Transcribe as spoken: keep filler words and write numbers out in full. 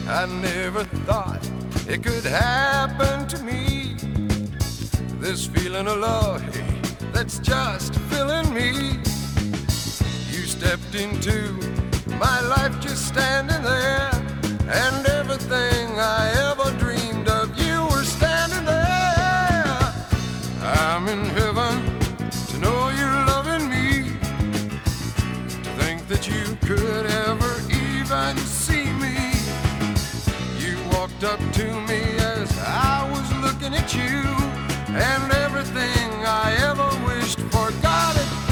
I never thought it could happen to me. This feeling of love, hey, that's just filling me. You stepped into my life just standing there, and everything I ever dreamed of, you were standing there. I'm in heaven to know you're loving me, to think that you could ever even see me. You walked up to me as I was looking at you, and everything I ever wished for, God, it